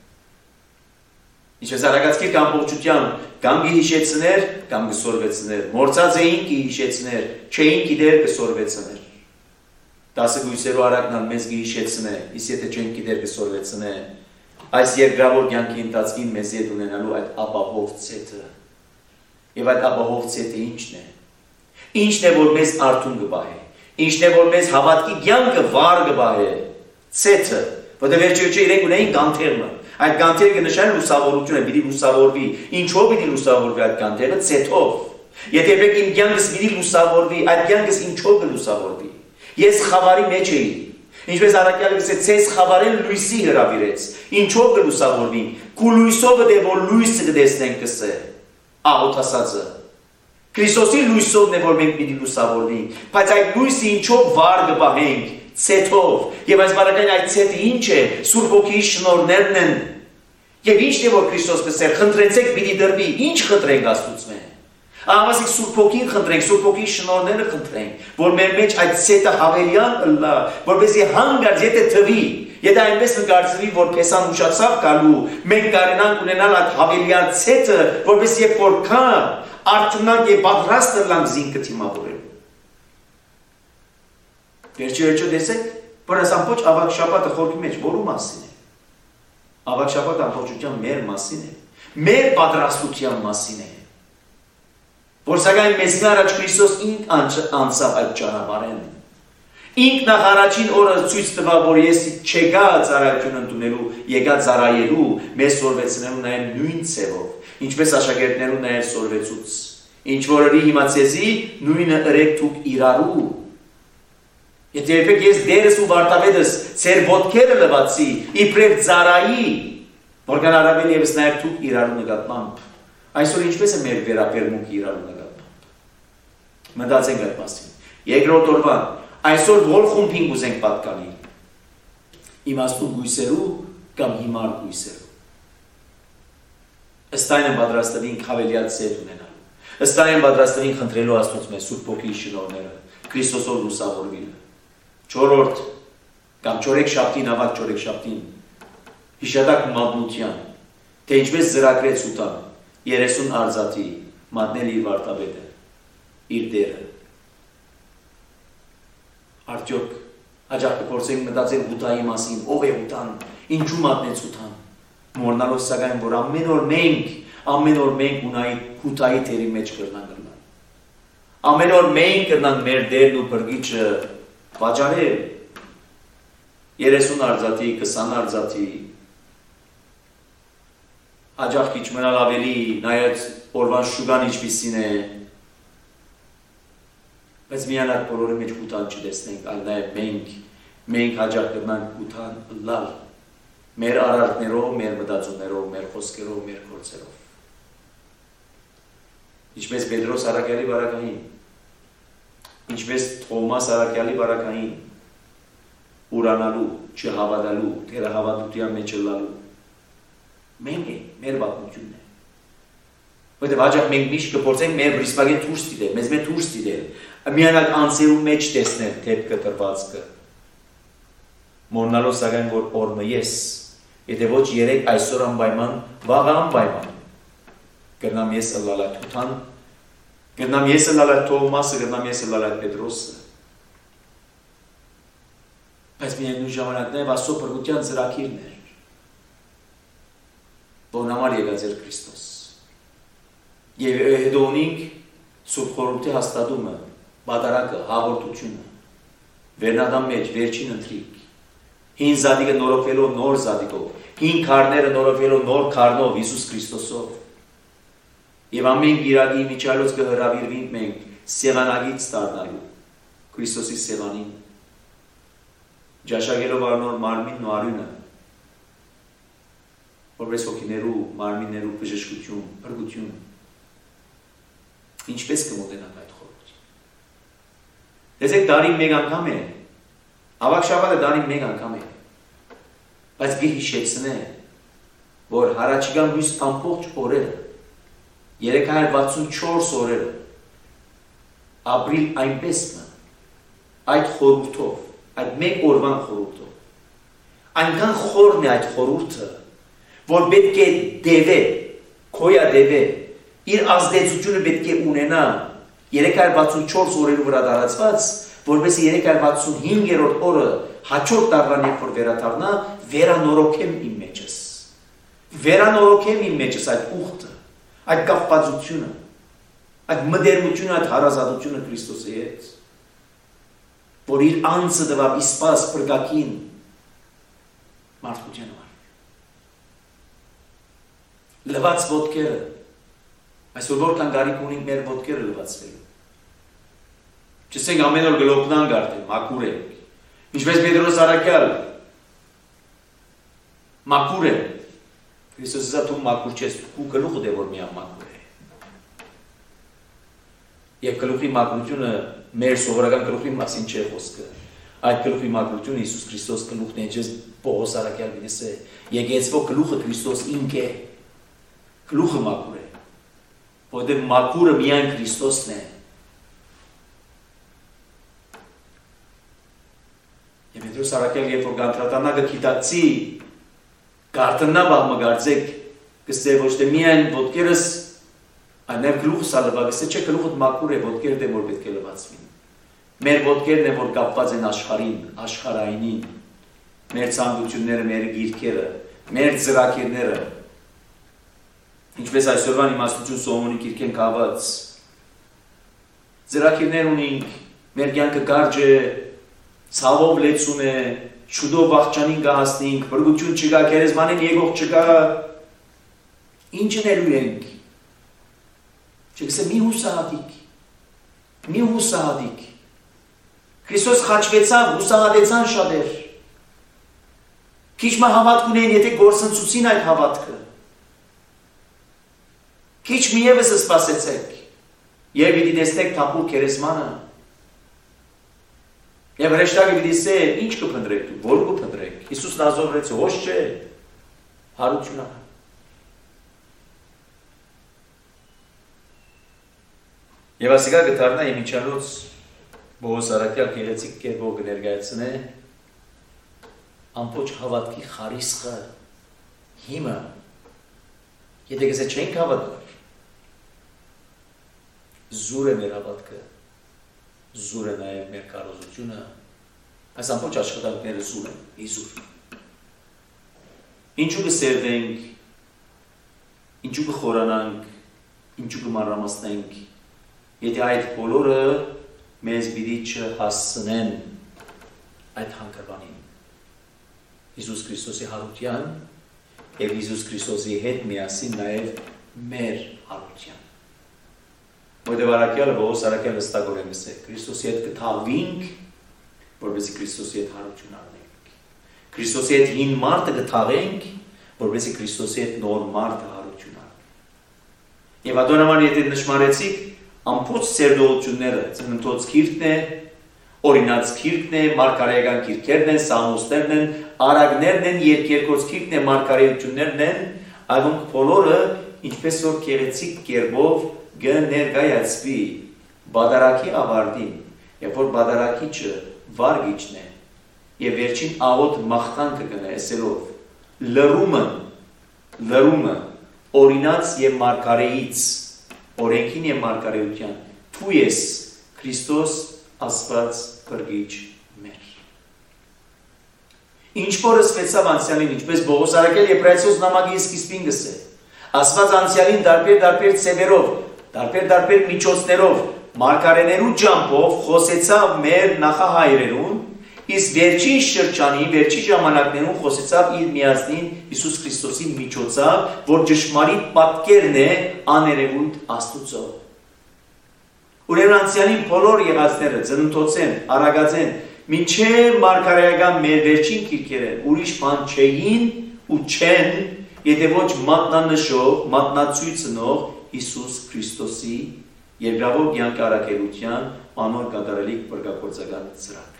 Ինչպես Արագած գիրքը ամբողջությամբ կամ գիշեցներ, կամ գսորվեցներ։ Մորցած էին գիշեցներ, չէին գիտեր գսորվեցներ։ 10 գույսերով արագնալ մեզ գիշեցնե, իսկ եթե չեն գիտեր գսորվեցնե, այս երկրավոր կյանքի ընթացքին մեզ հետ ունենալու այդ ապահով ցեթը։ Եվ այդ ապահով ցեթը ինչն է։ Ինչն է, որ մեզ արթուն կբահե։ Ինչն է, որ մեզ հավատքի կյանքը վառ կբահե։ Ցեթը, որտեղ վերջիրջը իրենք ունեին գանթերը։ Այդ գանթերը կնշան լուսավորությունը, պիտի լուսավորվի։ Ինչով պիտի լուսավորվի այդ գանթերը ցեթով։ Եթե եք իմ կյանքս պիտի լուսավորվի, այդ կյանքս ինչով կլուսավորվի։ Ես խավարի մեջ էի։ Ինչպես Արաքյալը ասեց, ցես խավարեն լույսի հրավիրեց։ Ինչով կլուսավորվի։ Քու լույսով դե որ լույսը կտեսնենք կսե։ Աղոտ ասածը։ Քրիստոսի լույսովն է որ մենք պիտի լուսավորվենք, բայց այդ լույսը ինչով վառ կպահենք, ցեթով։ Եվ այս բարակային այդ ցեթը ինչ է։ Սուրբ Հոգիի շնորհներն են։ Եվ ինչն է որ Քրիստոս կսեր, խնդրեցեք պիտի դրվի, ինչ խնդրենք Աստծուց։ Ահավասիկ Սուրբ Հոգին խնդրենք, Սուրբ Հոգի շնորհները խնդրենք, որ մեր մեջ այդ ցետը հավելյալ լա, որպեսզի հանգարց եթե թվի, եթե այնպես նկարծվի, որ փեսան ուշացավ գալու, մենք կարենանք ունենալ այդ հավելյալ ցետը, որպեսզի երբ որ կա, արդյունանք եւ պատրաստ լինենք զինքը թիմավորելու։ Վերջիվերջո տեսեք, որ այս ամբողջ ավակ շաբաթը խորքի մեջ որու մասին է։ Ավակ շաբաթը ամբողջությամբ մեր մասին է, մեր պատրաստության մասին է։ Որ սակայն մեզ առաջ Քրիստոս ինք անցավ այդ ճանապարհին։ Ինք նախ առաջին օրը ցույց տվավ, որ ես չեկա ծառայություն ընդունելու, եկա ծառայելու, մեզ սորվեցնելու նաև նույն ցևով, ինչպես աշակերտներու նաև սորվեցուց։ Ինչ որի հիմա ցեզի նույնը ըրեք դուք իրարու։ Եթե երբեք ես դերս ու վարտավետս ծեր ոտքերը լվացի, իբրև ծառայի, որքան առավել եւս նաև դուք իրարու նկատմամբ։ Այսօր ինչպես է մեր վերաբերմունքը իրարու նկատմամբ։ Մտածենք այդ մասին։ Երկրորդ օրվան այսօր որ խումբին ուզենք պատկանել։ Իմաստուն գույսերու կամ հիմար գույսերու։ Ըստ այն պատրաստվին հավելյալ ծեր ունենալու։ Ըստ այն պատրաստվին խնդրելու Աստծոց մեզ Սուրբ Հոգի շնորհները, Քրիստոսով լուսավորվելը։ Չորրորդ կամ չորեքշաբթին ավակ չորեքշաբթին հիշատակ մատնության, թե ինչպես զրակրեց ուտան 30 արձատի մատնել իր վարտաբետը, իր դերը։ Արդյոք հաջող կփորձենք մտածել ուտայի մասին, ով է ուտան, ինչու մատնեց ուտան։ Մոռանալով սակայն որ ամեն օր մենք ունայի ուտայի դերի մեջ կրնանք գնալ։ Ամեն օր մենք կրնանք մեր դերն ու բրգիչը վաճառել 30 արձատի, 20 արձատի հաջող քիչ մնալ ավելի նայած օրվան շուգան ինչպիսին է, բայց միանալ բոլորի մեջ ուտան չտեսնենք, այլ նաև մենք հաջող կրնանք ուտան լալ, մեր արարքներով, մեր մտածումներով, մեր խոսքերով, մեր գործերով։ Ինչպես Պետրոս առաքյալի բարակային, ինչպես Թոմաս առաքյալի բարակային, ուրանալու, չհավատալու, թերահավատության մեջ լալու։ Մենք ենք, մեր պատմությունն է։ Որտեղ հաջող մենք միշտ կփորձենք մեր բրիսպագեն դուրս դիտել, մեզ մեր դուրս դիտել, միանալ անձերու մեջ տեսնել դեպքը տրվածքը։ Մոռանալով սակայն որ օրը ես, եթե ոչ երեք այսօր անպայման, վաղ անպայման, կրնամ ես ըլլալա Թութան, կրնամ ես ըլլալա Թովմասը, կրնամ ես ըլլալա Պետրոսը։ Բայց միևնույն ժամանակ նաև Աստծո բրգության ծրագիրն էր, որն համար եկած էր Քրիստոս։ Եվ հետո ունենք Սուրբ Խորհրդի հաստատումը, բادرակը, հաղորդությունը, վերնադամ մեջ, վերջին ընթրիք, հին զատիկը նորոգվելով նոր զատիկով, հին քարները նորոգվելով նոր քարնով Հիսուս Քրիստոսով։ Եվ ամեն գիրակի միջալոց կհրավիրվենք մենք սեղանագից դառնալու Քրիստոսի սեղանին, ջաշակելով առնոր մարմինն ու արյունը, որպես հոգիներու, մարմիններու բժշկություն, բրգություն, ինչպես կմոտենանք այդ խորհրդին։ Տեսեք, տարին մեկ անգամ է, ավակ շաբաթը տարին մեկ անգամ է, բայց գհիշեցնե, որ հարաճիգան հույս ամբողջ օրերը, 364 օրերը, ապրիլ այնպես մը, այդ խորհուրդով, այդ մեկ օրվան խորհուրդով, այնքան խորն է այդ խորհուրդը, որ պետք է դևե, քոյա դևե, իր ազդեցությունը պետք է ունենա 364 օրերի վրա դարացված, որպեսզի 365-րդ օրը հաջորդ տարվան երբ որ վերադառնա, վերանորոգեմ իմ մեջս։ Վերանորոգեմ իմ մեջս այդ ուխտը, այդ կապվածությունը, այդ մդերմությունը, այդ հարազատությունը Քրիստոսի հետ, որ իր անձը տվավ իսպաս բրգակին մարդկության համար։ Լվաց ոտքերը, այսօր որքան գարիք ունենք մեր ոտքերը լվացվելու։ Չսենք ամեն օր գլոպնանք արդեն, մաքուր ենք, ինչպես Պետրոս առաքյալ, մաքուր է, Քրիստոս ասա դու մաքուր չես, քու գլուխը դե որ միան մաքուր է։ Եվ գլուխի մաքրությունը մեր սովորական գլուխի մասին չէ խոսքը, այդ գլուխի մաքրությունը Հիսուս Քրիստոս գլուխն է, ինչպես Պողոս առաքյալ գիտես է, եկեղեցվո գլուխը Քրիստոս ինք է, գլուխը մաքուր է։ որտեղ մաքուրը միայն Քրիստոսն է։ Եվ Պետրոս Արաքել, երբ որ գանտրատանակը կիտացի, գարտնա բաղմը գարձեք, կստե ոչ թե միայն ոտքերս, այնև գլուխս ալվա, կստե չէ գլուխդ մաքուր է, ոտքերդ է, որ պետք է լվացվին։ Մեր ոտքերն է, որ կապված են աշխարհին, աշխարհայինին, մեր ցանկությունները, մեր գիրքերը, մեր ծրագիրները, ինչպես այսօրվան իմաստություն Սողոմոնի գիրքեն կահված, ծրագիրներ ունենք, մեր կյանքը կարճ է, ցավով լեցուն է, շուտով վախճանին կհասնենք, բրգություն չկա, քերեզմանին եկող չկա, ինչ նելու ենք, չգսե մի հուսահատիկ, Քրիստոս խաչվեցավ, հուսահատեցան շատեր, քիչ մը հավատք ունեն, եթե գործընծուցին այդ հավատքը, քիչ միևս սպասեցեք, եւ պիտի տեսնեք թափուր քերեզմանը, եւ հրեշտակը պիտի ասե, ինչ կփնտրեք դու, որ կփնտրեք, Հիսուսն ազորվեց, ոչ չէ, հարությունը։ Եվ ասիկա գտարնա իմ իչանոց Բողոս Արաքյալ գեղեցիկ կերպով կներկայացնե ամբողջ հավատքի խարիսխը, հիմը, եթե գսե չենք հավատներ, զուր է մեր հավատքը, զուր է նաև մեր կարողությունը, այս ամբողջ աշխատանքները զուր են, իզուր։ Ինչու կսերվենք, ինչու կխորանանք, ինչու կմանրամասնենք, եթե այդ բոլորը մեզ պիտի չհասցնեն այդ հանգրվանին։ Հիսուս Քրիստոսի հարության և Հիսուս Քրիստոսի հետ միասին նաև մեր հարության։ Որտև Արաքյալը, Բողոս Արաքյալը ստագոր է մսե, Քրիստոսի հետ կթաղվինք, որպեսզի Քրիստոսի հետ հարություն առնենք։ Քրիստոսի հետ հին մարդը կթաղենք, որպեսզի Քրիստոսի հետ նոր մարդը հարություն առնենք։ Եվ ադոնաման եթե նշմարեցիք, ամբողջ սերդողությունները, ծննդոց գիրքն է, օրինաց գիրքն է, մարգարեական գիրքերն են, սամուստերն են, արագներն են, երկերկոց գիրքն է, մարգարեություններն են, այդոնք բոլորը ինչպես որ գեղեցիկ կերպով կներկայացվի բադարակի ավարտին, երբ որ բադարակիչը վարգիչն է, եւ վերջին աղոտ մաղթանքը կնա ասելով լրումը օրինաց եւ մարգարեից օրենքին և մարգարեության, թու ես Քրիստոս ասված բրգիչ մեր։ Ինչ որ ասվեցավ անցյալին, ինչպես Բողոս Արաքել Եբրայեցոս նամակի սկիզբին գսե, ասված անցյալին դարբեր ցևերով, դարբեր միջոցներով, մարգարեներու ջամփով խոսեցավ մեր նախահայրերուն, իսկ վերջին շրջանի, վերջին ժամանակներուն խոսեցավ իր միասնին Հիսուս Քրիստոսի միջոցով, որ ճշմարիտ պատկերն է աներևույթ Աստուծո։ Ուրեմն անցյալին բոլոր եղածները ծննդոցեն, արագածեն, մինչև մարգարեական մեր վերջին գիրքերը ուրիշ բան չէին ու չեն, եթե ոչ մատնանշող, մատնացույցնող Հիսուս Քրիստոսի երկրավոր կյանքի առաքելության անոր կատարելիք բրգագործական ծրագիրը։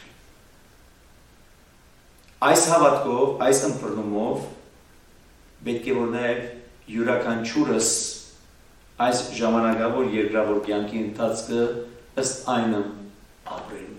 Այս հավատքով, այս ըմբռնումով պետք է որ նաև յուրաքանչյուրս այս ժամանակավոր երկրավոր կյանքի ընթացքը ըստ այնը ապրելու։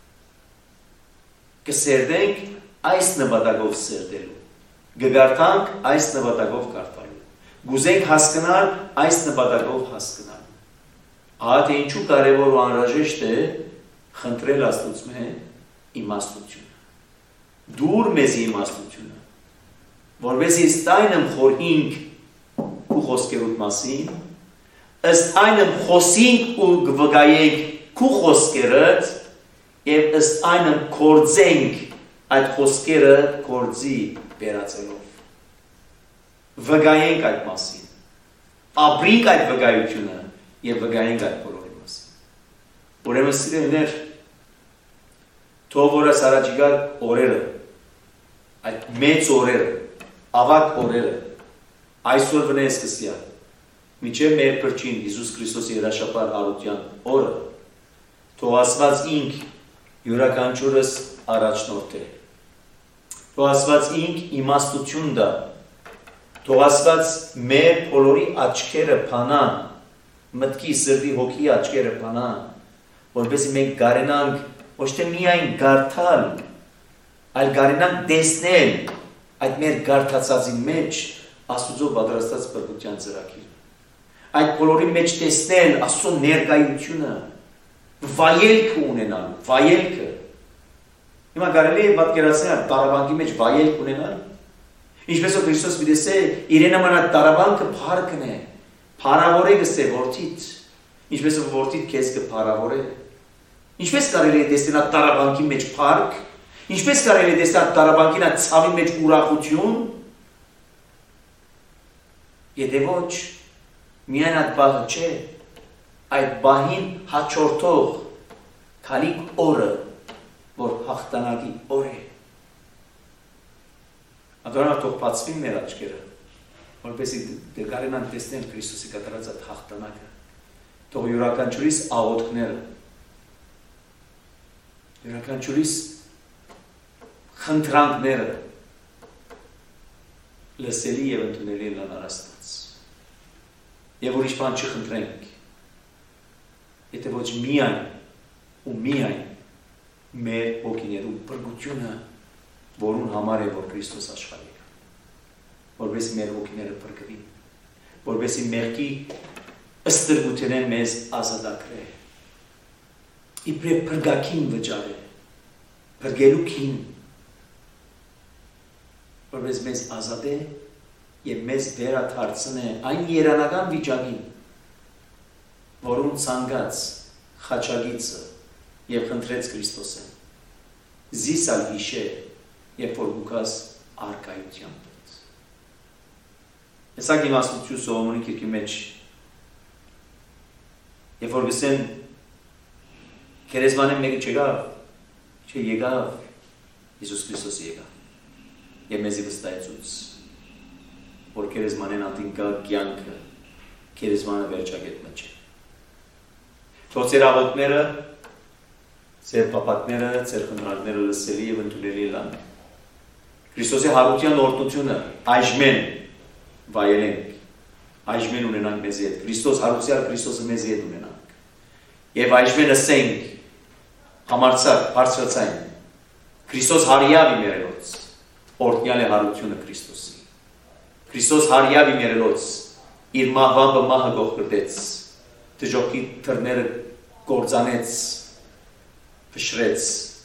Կսերդենք այս նպատակով սերդելու, կգարթանք այս նպատակով գարթալու, գուզենք հասկանալ այս նպատակով հասկանալու։ Ահա թե ինչու կարևոր ու անհրաժեշտ է խնդրել Աստծուց իմաստություն։ Դուր մեզի իմաստությունը, որովհետեւ ըստ այնմ խորհինք ու խոսքերուտ մասին, ըստ այնմ խոսինք ու վկայենք քու խոսքերդ եւ ըստ այնմ կործենք այդ խոսքերը կործի վերածելով։ Վկայենք այդ մասին, ապրենք այդ վկայությունը եւ վկայենք այդ բոլորի մասին։ Ուրեմն սիրելիներ, թող որ այս առաջիկա օրերը այդ մեծ օրերը, ավակ օրերը, այսօր վնե սկսյալ, միջև մեր փրկին Հիսուս Քրիստոսի հրաշապար հարության օրը, թող ասված ինք յուրաքանչյուրս առաջնորդել, թող ասված ինք իմաստություն դա, թող ասված մեր բոլորի աչքերը փանան, մտքի սրտի հոգի աչքերը բանան, որպեսզի մենք կարենանք ոչ թե միայն գարթալ, այլ կարենանք տեսնել այդ մեր գարթացածի մեջ Աստուծո պատրաստած բրգության ծրագիրը։ Այդ բոլորի մեջ տեսնել Աստծո ներկայությունը, վայելքը ունենալ, վայելքը։ Հիմա կարելի է պատկերացնել տարաբանկի մեջ վայելք ունենալ։ Ինչպես որ Քրիստոս դեսե իրեն նման տարաբանկը փառքն է, փառավոր է գսե որդիդ, ինչպես որ որդիդ քեզ կփառավոր է։ Ինչպես կարելի է տեսնել տարաբանկի մեջ փառք, ինչպես կարելի է տեսնել տարաբանկի ցավի մեջ ուրախություն։ Եթե ոչ, միայն այդ բաղը չէ, այդ բահին հաջորդող քալիք օրը, որ հաղթանակի օր է։ Ադրանով թող բացվին մեր աչքերը, որպեսզի կարենանք տեսնել Քրիստոսի կատարած այդ հաղթանակը։ Թող յուրաքանչյուրիս աղոթքները, յուրաքանչյուրիս խնդրանքները լսելի եւ ընդունելի լինեն Աստծուց։ Եվ ուրիշ բան չխնդրենք, եթե ոչ միայն ու միայն մեր հոգիներու բրգությունը, որուն համար է, որ Քրիստոս աշխարհ եկավ, որպեսզի մեր հոգիները բրգվին, որպեսզի մեղքի ըստրգութենեն մեզ ազատագրե, իբրև բրգակին վճարե, բրգելուքին, որպես մեզ ազատե և մեզ վերադարձնե այն երանական վիճակին, որում ցանկաց խաչագիծը և խնդրեց Քրիստոսը, զիսալ հիշե, երբ որ Լուկաս արկայությամբ դեց։ Հեսակ իմաստություն Սողոմոնի կիրքի մեջ, երբ որ գսեն քերեզմանեն մեկը չեկավ, չէ եկավ, Հիսուս Քրիստոս եկավ, և մեզի վստահեցուց, որ քերեզմանեն ատին կա կյանքը, քերեզմանը վերջագետը չէ։ Թող ձեր աղոթքները, ձեր պապակները, ձեր խնդրանքները լսելի և ընդունելի լան։ Քրիստոսի հարության օրհնությունը այժմեն վայելենք, այժմեն ունենանք մեզի հետ, Քրիստոս հարուցյալ Քրիստոսը մեզի հետ ունենանք։ Եվ այժմեն ասենք, համարձակ, բարձրացայն, Քրիստոս հարյավի մերելոց, օրհնյալ է հարությունը Քրիստոսի։ Քրիստոս հարյավի մերելոց, իր մահվամբը մահը գող կրտեց, դժոխքի թռները գործանեց, փշրեց,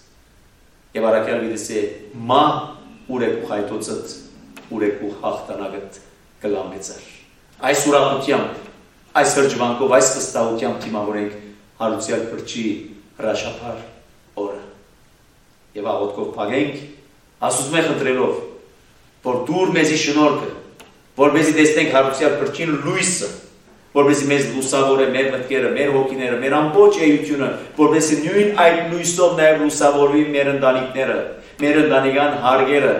և առաքյալ վիդեսե մահ ուրեք ու խայտոցըտ, ուրեք ու հաղթանակըտ կլամեցար։ Այս ուրախությամբ, այս հրջվանքով, այս վստահությամբ թիմավորենք հարուցյալ փրկչի հրաշափար օրը։ Եվ աղոթքով փագենք, Աստծուց մեզ խնդրելով, որ դուր մեզի շնորհքը, որպեսզի տեսնենք հարուցյալ փրկչին լույսը, որպեսզի մեզ լուսավորե մեր մտքերը, մեր հոգիները, մեր ամբողջ էությունը, որպեսզի նույն այդ լույսով նաև լուսավորվի մեր ընտանիքները, մեր ընտանեկան հարգերը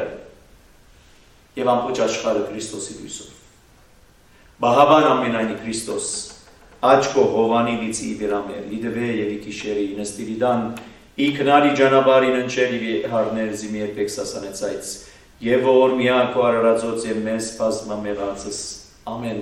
և ամբողջ աշխարհը Քրիստոսի լույսով։ Բահաբան ամենայնի Քրիստոս, աչքո հովանի լիցի իբերամեր, իդվե և իկիշերի, նստիրիդան, իքնարի ճանապարհին ընչել և հարներ զիմի երբեք սասանեցայց, և որ միակո արարածոց և մեզ բազմամեղածս, ամեն։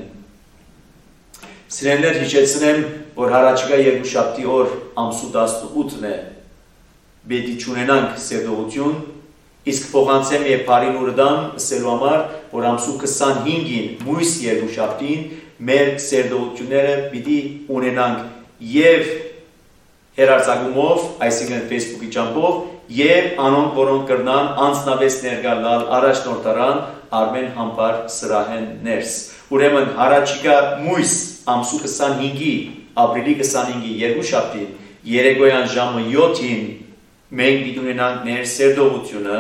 Սիրելիներ, հիշեցնեմ, որ հարաճկա երկուշաբթի օր ամսու 18-ն է, պետք է չունենանք սերտողություն, իսկ փոխանցեմ և բարին ուրդամ ասելու համար, որ ամսու 25-ին մույս երկուշաբթին մեր սերտողությունները պիտի ունենանք և հեռարձակումով, այսինքն Facebook-ի ճամփով, և անոնք, որոնք կրնան անձնապես ներկայալ առաջնորդարան Արմեն Համբար սրահեն ներս։ Ուրեմն հարաճիկա մույս ամսու 25-ի, ապրիլի 25-ի երկուշաբթին, երեկոյան ժամը 7-ին մենք պիտի ունենանք մեր սերտողությունը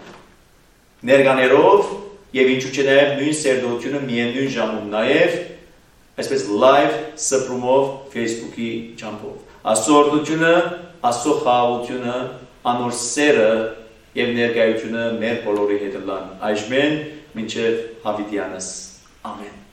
ներկաներով և ինչու չէ նաև նույն սերտողությունը միևնույն ժամում նաև այսպես live սփռումով Facebook-ի ճամփով։ Աստծո օրհնությունը, Աստծո խաղաղությունը, անոր սերը և ներկայությունը մեր բոլորի հետ լան այժմեն մինչև հավիտյանս։ Ամեն։